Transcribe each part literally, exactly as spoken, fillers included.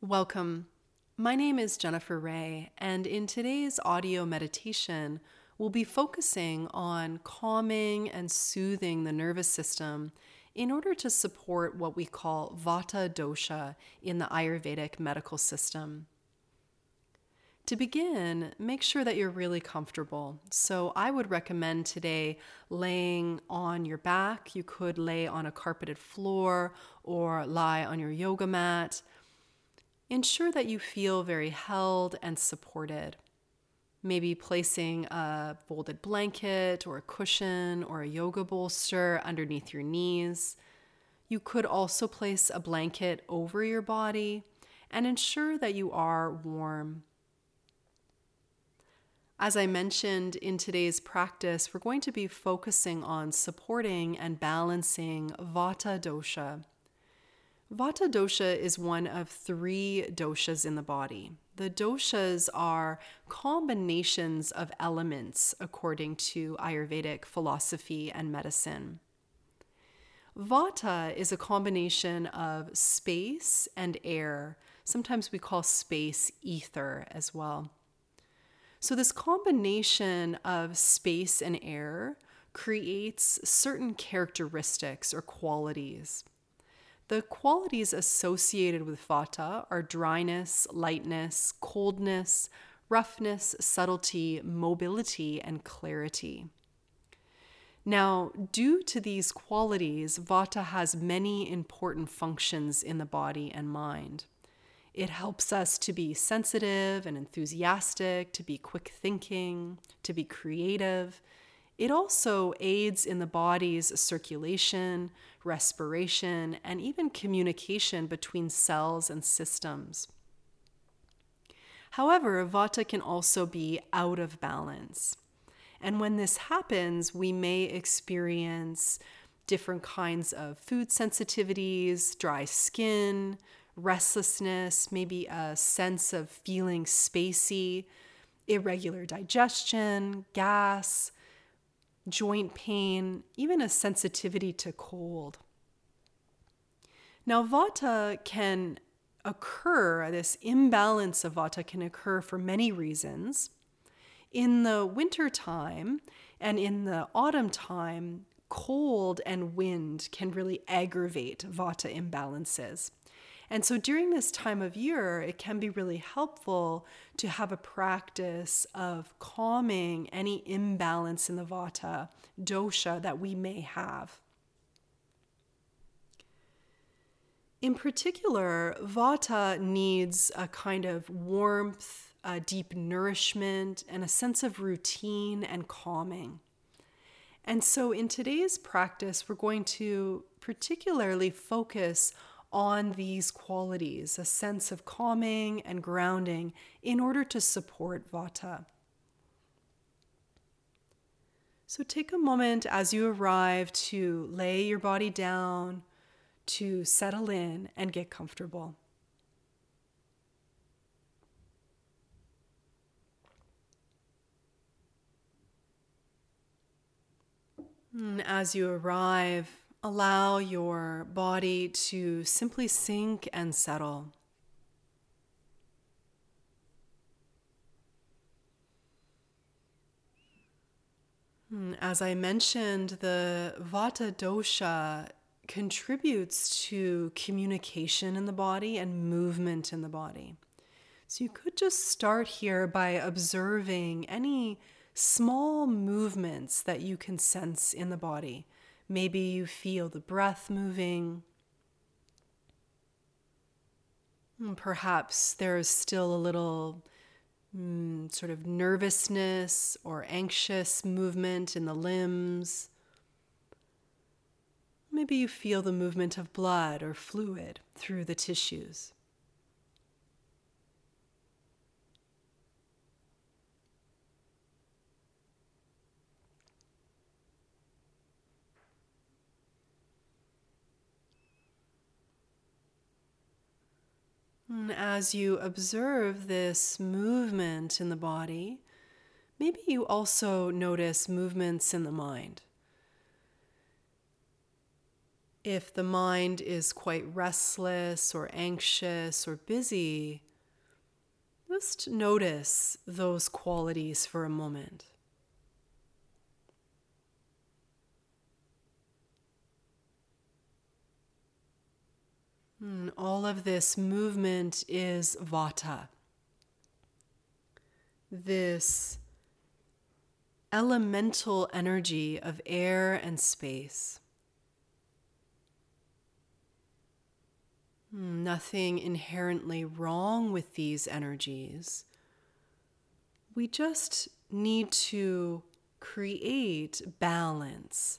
Welcome. My name is Jennifer Ray, and in today's audio meditation, we'll be focusing on calming and soothing the nervous system in order to support what we call Vata dosha in the Ayurvedic medical system. To begin, make sure that you're really comfortable. So I would recommend today laying on your back. You could lay on a carpeted floor or lie on your yoga mat. Ensure that you feel very held and supported. Maybe placing a folded blanket or a cushion or a yoga bolster underneath your knees. You could also place a blanket over your body and ensure that you are warm. As I mentioned in today's practice, we're going to be focusing on supporting and balancing Vata dosha. Vata dosha is one of three doshas in the body. The doshas are combinations of elements according to Ayurvedic philosophy and medicine. Vata is a combination of space and air. Sometimes we call space ether as well. So this combination of space and air creates certain characteristics or qualities. The qualities associated with Vata are dryness, lightness, coldness, roughness, subtlety, mobility, and clarity. Now, due to these qualities, Vata has many important functions in the body and mind. It helps us to be sensitive and enthusiastic, to be quick thinking, to be creative. It also aids in the body's circulation, respiration, and even communication between cells and systems. However, Vata can also be out of balance. And when this happens, we may experience different kinds of food sensitivities, dry skin, restlessness, maybe a sense of feeling spacey, irregular digestion, gas, joint pain, even a sensitivity to cold. Now, Vata can occur, this imbalance of Vata can occur for many reasons. In the winter time and in the autumn time, cold and wind can really aggravate Vata imbalances. And so during this time of year, it can be really helpful to have a practice of calming any imbalance in the Vata dosha that we may have. In particular, Vata needs a kind of warmth, a deep nourishment, and a sense of routine and calming. And so in today's practice, we're going to particularly focus on these qualities, a sense of calming and grounding in order to support Vata. So take a moment as you arrive to lay your body down, to settle in and get comfortable. And as you arrive, allow your body to simply sink and settle. As I mentioned, the Vata dosha contributes to communication in the body and movement in the body. So you could just start here by observing any small movements that you can sense in the body. Maybe you feel the breath moving. Perhaps there is still a little mm, sort of nervousness or anxious movement in the limbs. Maybe you feel the movement of blood or fluid through the tissues. As you observe this movement in the body, maybe you also notice movements in the mind. If the mind is quite restless or anxious or busy, just notice those qualities for a moment. And all of this movement is vata, this elemental energy of air and space. Nothing inherently wrong with these energies. We just need to create balance.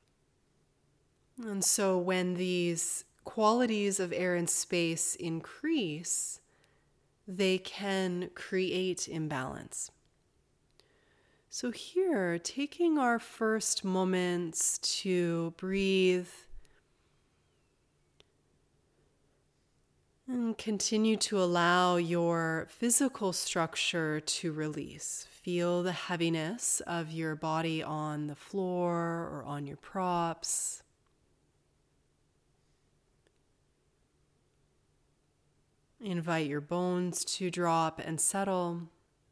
And so when these qualities of air and space increase, they can create imbalance. So here, taking our first moments to breathe and continue to allow your physical structure to release. Feel the heaviness of your body on the floor or on your props. Invite your bones to drop and settle.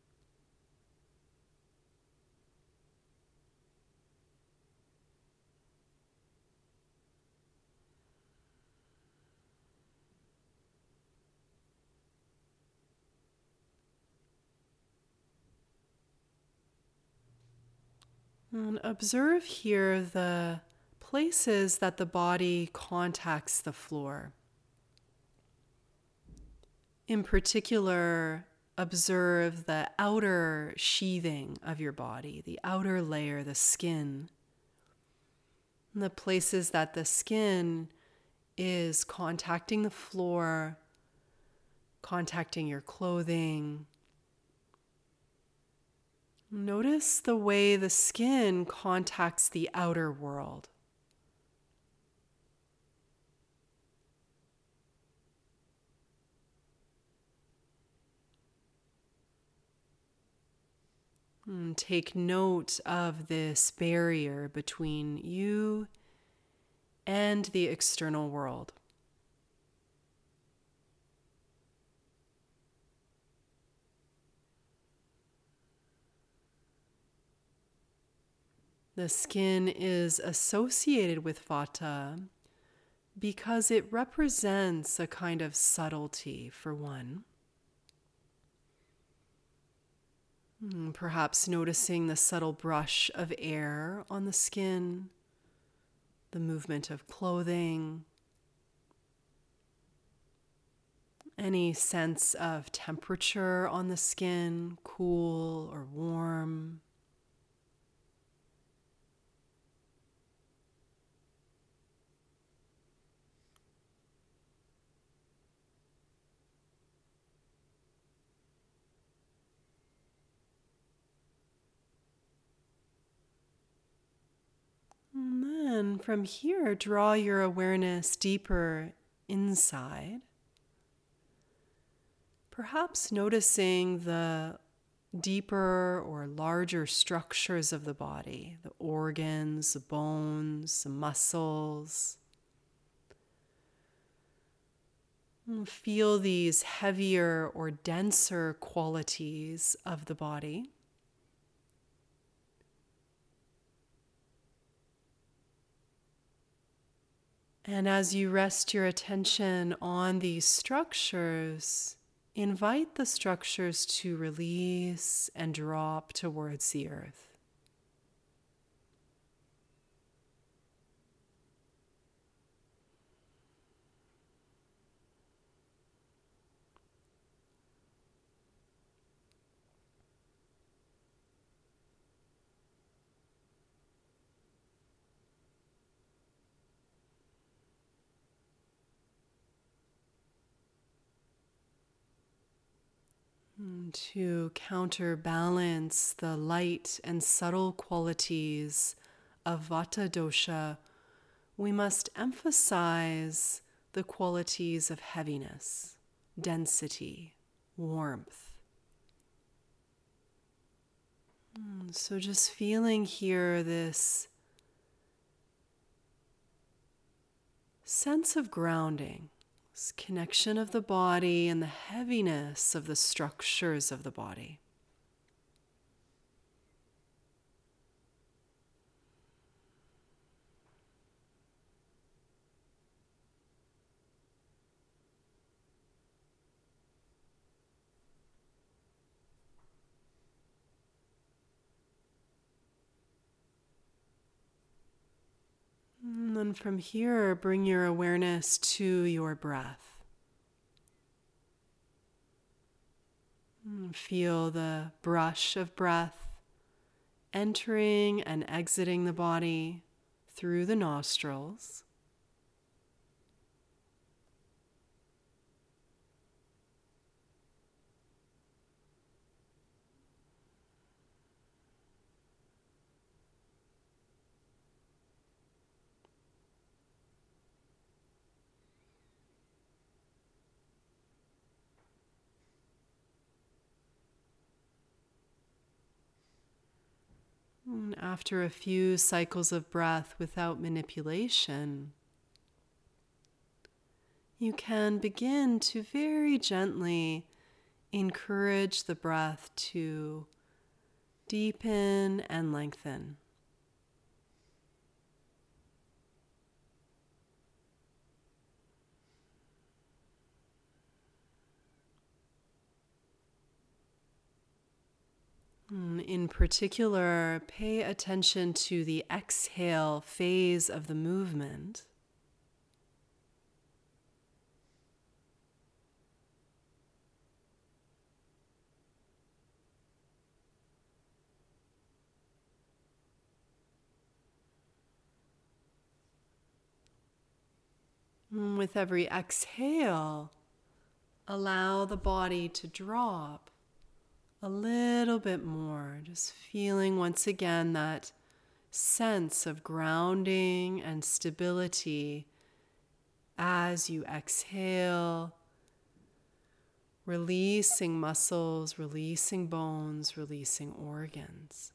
And observe here the places that the body contacts the floor. In particular, observe the outer sheathing of your body, the outer layer, the skin. And the places that the skin is contacting the floor, contacting your clothing. Notice the way the skin contacts the outer world. And take note of this barrier between you and the external world. The skin is associated with vata because it represents a kind of subtlety, for one. Perhaps noticing the subtle brush of air on the skin, the movement of clothing, any sense of temperature on the skin, cool or warm. And then from here, draw your awareness deeper inside. Perhaps noticing the deeper or larger structures of the body, the organs, the bones, the muscles. And feel these heavier or denser qualities of the body. And as you rest your attention on these structures, invite the structures to release and drop towards the earth. To counterbalance the light and subtle qualities of Vata dosha, we must emphasize the qualities of heaviness, density, warmth. So just feeling here this sense of grounding, this connection of the body and the heaviness of the structures of the body. And then from here, bring your awareness to your breath. And feel the brush of breath entering and exiting the body through the nostrils. And after a few cycles of breath without manipulation, you can begin to very gently encourage the breath to deepen and lengthen. In particular, pay attention to the exhale phase of the movement. With every exhale, allow the body to drop a little bit more, just feeling once again that sense of grounding and stability as you exhale, releasing muscles, releasing bones, releasing organs.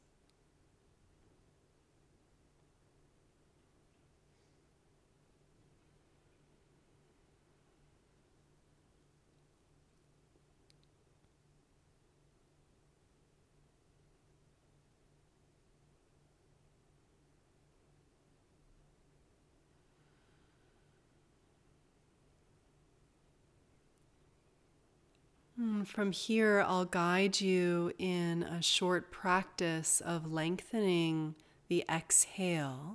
From here, I'll guide you in a short practice of lengthening the exhale.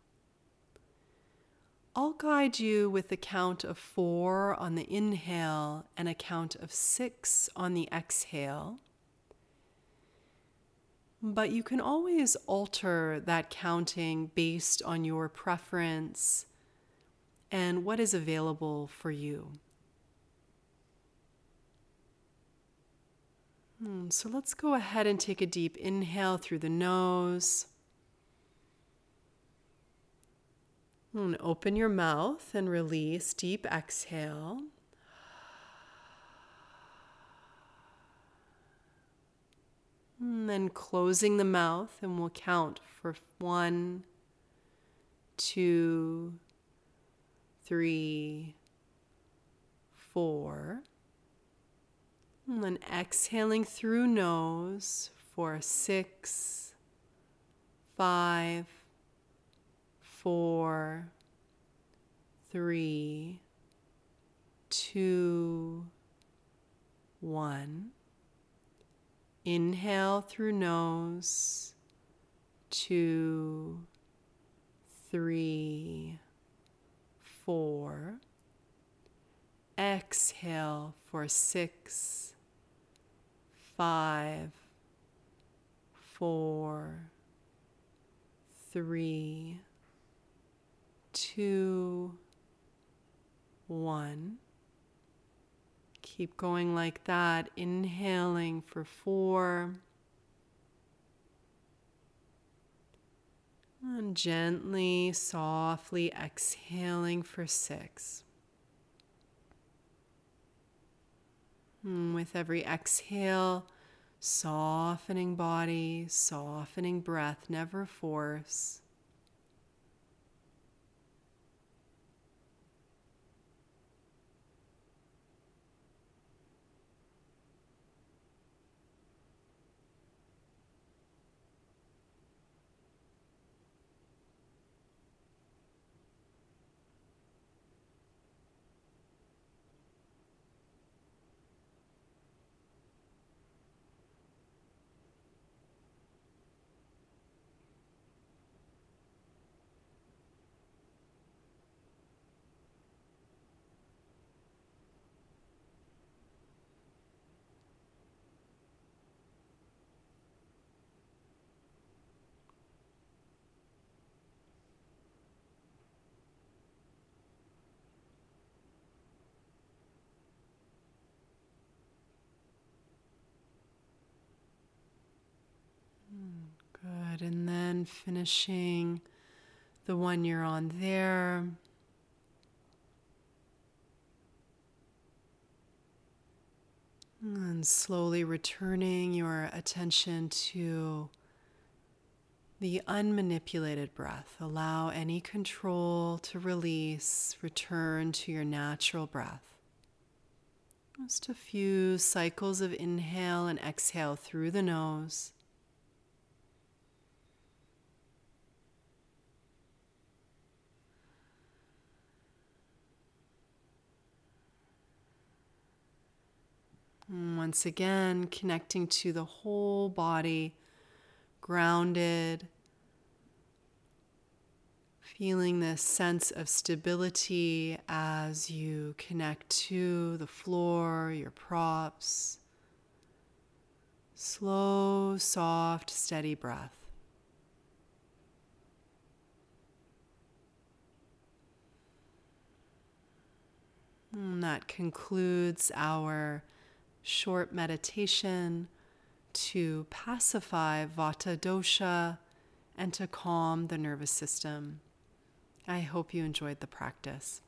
I'll guide you with a count of four on the inhale and a count of six on the exhale. But you can always alter that counting based on your preference and what is available for you. So let's go ahead and take a deep inhale through the nose. And open your mouth and release. Deep exhale. And then closing the mouth, and we'll count for one, two, three, four. And then exhaling through nose for six, five, four, three, two, one. Inhale through nose, two, three, four. Exhale for six, five, four, three, two, one. Keep going like that, inhaling for four, and gently, softly exhaling for six. And with every exhale, softening body, softening breath, never force. Good. And then finishing the one you're on there. And slowly returning your attention to the unmanipulated breath. Allow any control to release. Return to your natural breath. Just a few cycles of inhale and exhale through the nose. And once again, connecting to the whole body, grounded, feeling this sense of stability as you connect to the floor, your props. Slow, soft, steady breath. And that concludes our short meditation to pacify Vata dosha and to calm the nervous system. I hope you enjoyed the practice.